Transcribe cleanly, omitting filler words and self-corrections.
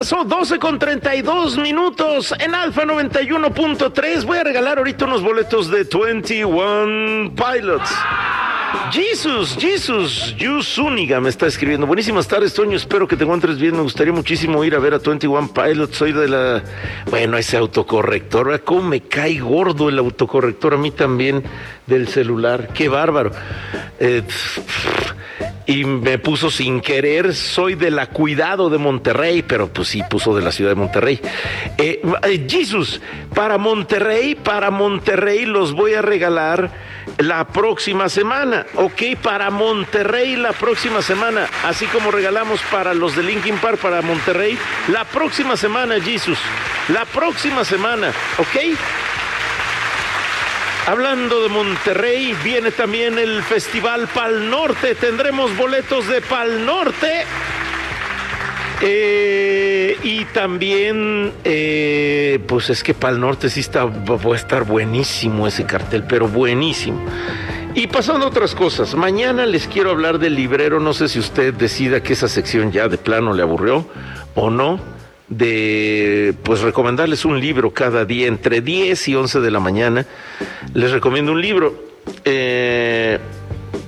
Son 12:32 en Alfa 91.3. Voy a regalar ahorita unos boletos de 21 Pilots. Jesus, Zúñiga me está escribiendo. Buenísimas tardes, Toño, espero que te encuentres bien. Me gustaría muchísimo ir a ver a 21 Pilots. Soy de la... Bueno, ese autocorrector, ¿cómo me cae gordo el autocorrector? A mí también, del celular, qué bárbaro. Y me puso sin querer, soy de la Cuidado de Monterrey, pero pues sí puso de la ciudad de Monterrey. Jesus, para Monterrey los voy a regalar la próxima semana, ¿ok? Para Monterrey la próxima semana, así como regalamos para los de Linkin Park, para Monterrey, la próxima semana, Jesus, la próxima semana, ¿ok? Hablando de Monterrey, viene también el Festival Pal Norte. Tendremos boletos de Pal Norte. Y también, pues es que Pal Norte sí va a estar buenísimo ese cartel, pero buenísimo. Y pasando a otras cosas, mañana les quiero hablar del librero. No sé si usted decida que esa sección ya de plano le aburrió o no. Pues recomendarles un libro cada día entre 10 y 11 de la mañana. Les recomiendo un libro.